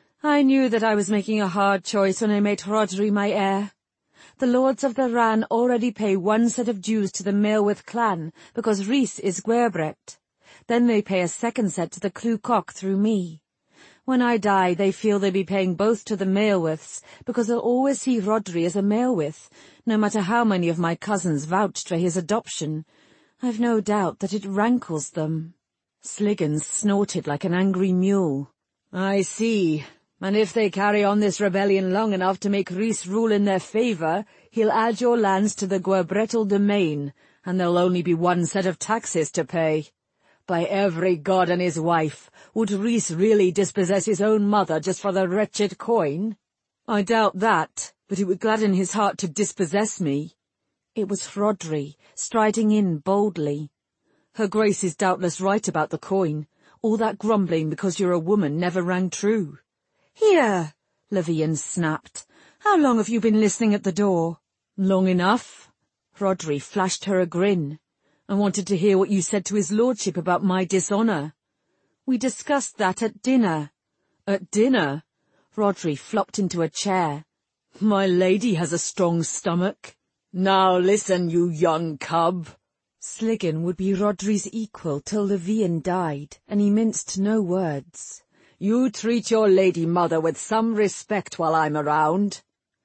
I knew that I was making a hard choice when I made Rhodri my heir. The lords of the Ran already pay one set of dues to the Maelwith clan because Rhys is Gwerbrecht. Then they pay a second set to the Clú Coch through me. When I die, they feel they'll be paying both to the Maelwiths because they'll always see Rhodri as a Maelwith, no matter how many of my cousins vouched for his adoption. I've no doubt that it rankles them. Sligan snorted like an angry mule. I see. And if they carry on this rebellion long enough to make Rhys rule in their favour, he'll add your lands to the Gwerbretal domain, and there'll only be one set of taxes to pay. By every god and his wife, would Rhys really dispossess his own mother just for the wretched coin? I doubt that, but it would gladden his heart to dispossess me. It was Rhodri, striding in boldly. Her Grace is doubtless right about the coin. All that grumbling because you're a woman never rang true. Here, Lavian snapped. How long have you been listening at the door? Long enough. Rhodri flashed her a grin. I wanted to hear what you said to his lordship about my dishonour. We discussed that at dinner. At dinner? Rhodri flopped into a chair. My lady has a strong stomach. Now listen, you young cub. Sligan would be Rhodri's equal till Lavian died, and he minced no words. You treat your lady mother with some respect while I'm around.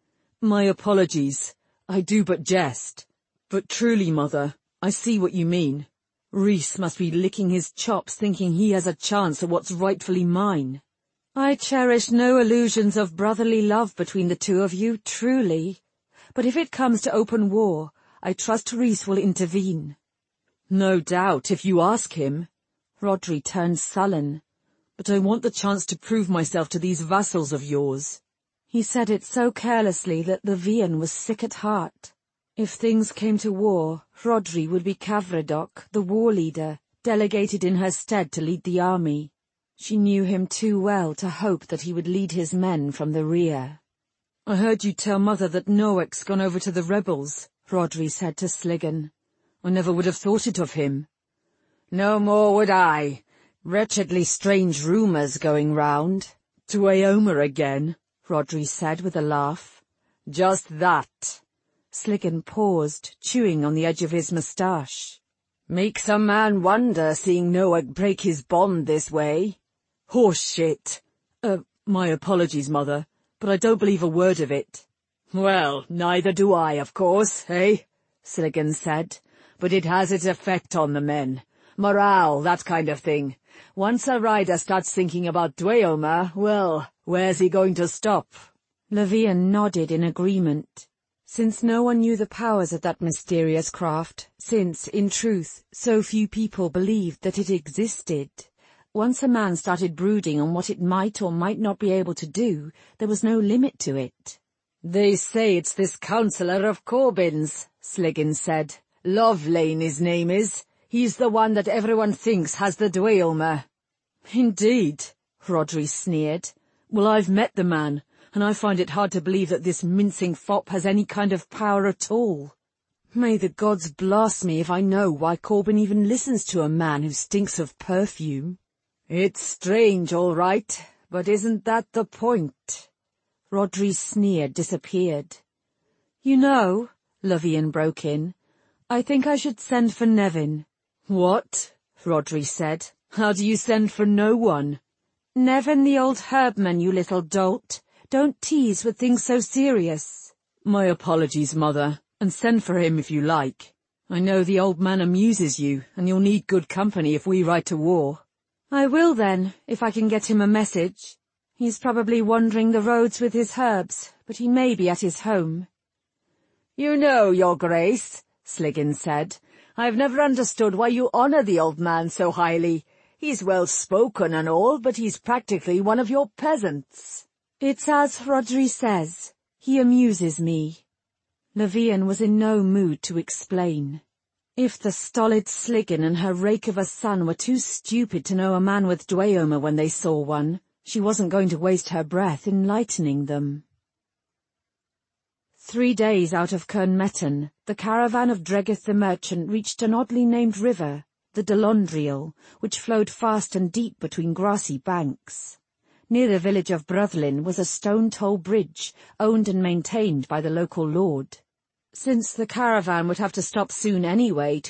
My apologies. I do but jest. But truly, mother, I see what you mean. Rhys must be licking his chops thinking he has a chance at what's rightfully mine. I cherish no illusions of brotherly love between the two of you, truly. But if it comes to open war, I trust Rhys will intervene. No doubt, if you ask him. Rhodri turned sullen. But I want the chance to prove myself to these vassals of yours. He said it so carelessly that Lavian was sick at heart. If things came to war, Rhodri would be Cavredoc, the war leader, delegated in her stead to lead the army. She knew him too well to hope that he would lead his men from the rear. I heard you tell Mother that Noack's gone over to the rebels, Rhodri said to Sligan. I never would have thought it of him. No more would I. Wretchedly strange rumours going round. To Aomer again, Rhodri said with a laugh. Just that. Sligan paused, chewing on the edge of his moustache. Makes a man wonder seeing Noack break his bond this way. Horse shit. Uh, my apologies, Mother, but I don't believe a word of it. Well, neither do I, of course, eh? Sligan said. But it has its effect on the men. Morale, that kind of thing. Once a rider starts thinking about Dweomer, well, where's he going to stop? Lavian nodded in agreement. Since no one knew the powers of that mysterious craft, since, in truth, so few people believed that it existed, once a man started brooding on what it might or might not be able to do, there was no limit to it. They say it's this councillor of Corbyn's, Sligan said. Lovelane his name is. He's the one that everyone thinks has the Dweomer. Indeed, Rhodri sneered. Well, I've met the man, and I find it hard to believe that this mincing fop has any kind of power at all. May the gods blast me if I know why Corbyn even listens to a man who stinks of perfume. It's strange, all right, but isn't that the point? Rhodri's sneer disappeared. You know, Lavian broke in, I think I should send for Nevin. What? Rhodri said. How do you send for no one? Nevin the old herbman, you little dolt. Don't tease with things so serious. My apologies, Mother, and send for him if you like. I know the old man amuses you, and you'll need good company if we ride to war. I will then, if I can get him a message. He's probably wandering the roads with his herbs, but he may be at his home. You know, Your Grace, Sligan said, I've never understood why you honour the old man so highly. He's well-spoken and all, but he's practically one of your peasants. It's as Rhodri says. He amuses me. Lavian was in no mood to explain. If the stolid Sliggin and her rake of a son were too stupid to know a man with Dweomer when they saw one, she wasn't going to waste her breath enlightening them. Three days out of Kernmetten, the caravan of Dregeth the merchant reached an oddly named river, the Delondriel, which flowed fast and deep between grassy banks. Near the village of Brothlin was a stone toll bridge, owned and maintained by the local lord. Since the caravan would have to stop soon anyway to